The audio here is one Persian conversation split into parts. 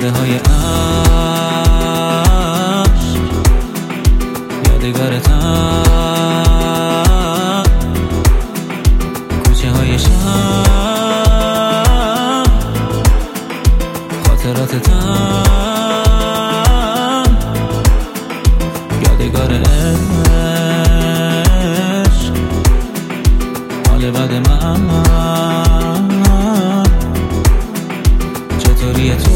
کاده های عشق یادگارتم، کوچه های شهر خاطراتتم، یادگار عشق حال بد من. چطوری تو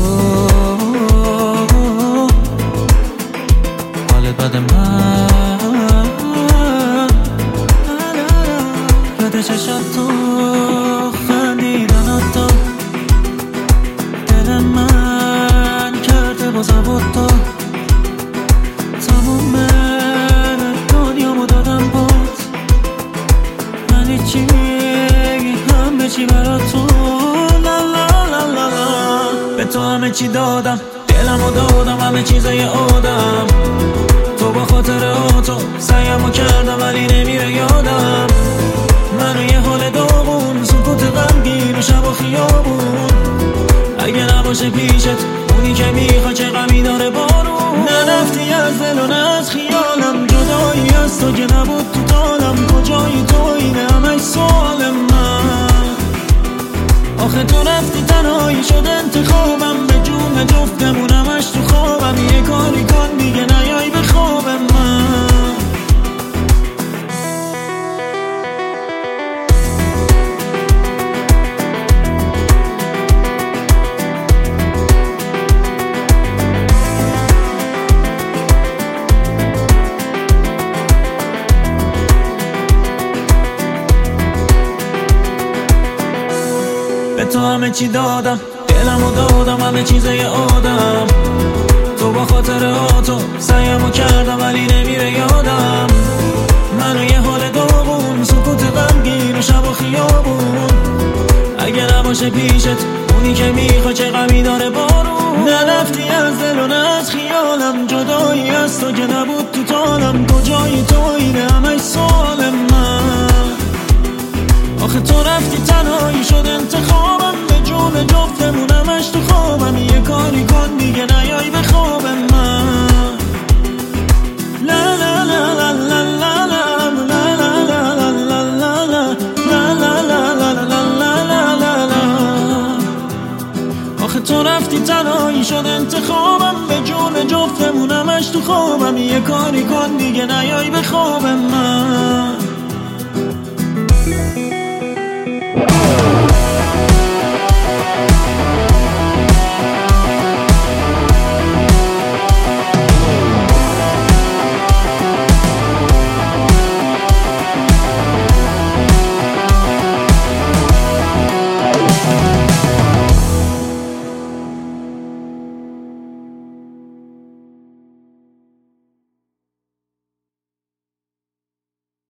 حال بد من؟ یاد چشم تو خندیدن تو دل من کرده با زبط تو، تموم دنیامو دادم باز، من هیچی همه چی برا تو. به تو همه چی دادم، دلمو دادم، همه چیزای آدم. تو با خاطر تو سعیمو کردم ولی نمیره یادم. منو یه حال داغون، سکوت غمگین و شب و خیابون. اگه نباشه پیشت اونی که میخوا چه غمی داره بارون. نرفتی از دل و نه از خیالم، جدایی از تو که نبود تو طالم. کجایی تو اینه همش سوال من. آخه تو رفتی تنهایی شد انتخابم، به جون جفتمون همش تو خوابم. یه کاری کن دیگه نیای به خواب من. به تو همه چی دادم، دلمو دادم، همه چیزای آدم. تو با خاطر تو سعیمو کردم ولی نمیره یادم. منو یه حال داغون، سکوت غمگین و شب و خیابون. اگه نباشه پیشت اونی که میخوا چه غمی داره بارون. نرفتی از دل و نه از خیالم، جدایی از تو که نبود تو طالم. کجایی تو اینه همش سوال من. آخه تو رفتی تنهایی شد انتخابم، به جون جفتمون همش تو خوابم. یه کاری کن دیگه نیای به خواب من. لا لا لا لا لا لا لا لا لا لا. آخه تو رفتی تنهایی شد انتخابم، به جون جفتمون همش تو خوابم. یه کاری کن دیگه نیای به خواب من.